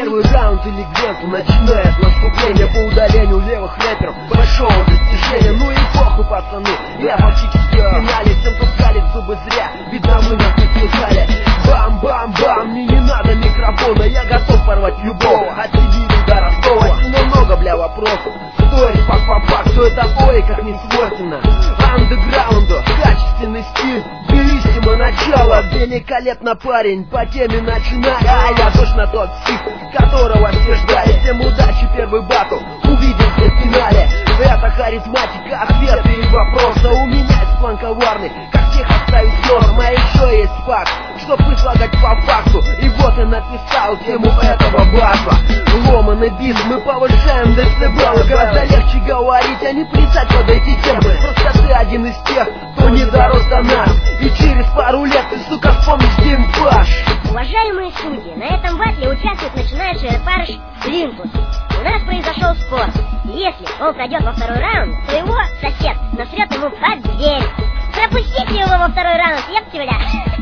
Первый раунд или гвенту начинает наступление по удалению левых рэперов большого достижения. Ну и похуй, пацаны, я фактически в финале. Всем, кто скалит зубы зря, видно, вы нас не слышали. Бам-бам-бам, мне не надо микрофона, я готов порвать любого, от Сибири до Ростова. Сильно много, бля, вопросов. Стори, пак-пак-пак, что это ой, как не свойственно андеграунду, качественный стиль, белиссимо начало. Великолепно, парень, по теме начинай. А я точно тот псих, которого все ждали. Всем удачи, первый батл, увидимся в финале. Это харизматика, ответы и вопросы. У меня есть план коварный, как всех оставить снова. А еще есть факт, чтоб излагать по факту. И вот я написал тему этого батла. Ломаный бит, мы повышаем децибелы. Гораздо легче говорить, а не плясать под эти темы. Просто ты один из тех, кто не дорос до нас. И через пару лет ты, сука, вспомнишь Димпаш. Уважаемые судьи, на этом батле участвует начинающий рэпарыш Плинтус. У нас произошел спор. Если он пройдет во второй раунд, то его сосед насрет ему под дверь. Пропустите его во второй раунд, ебте, бля.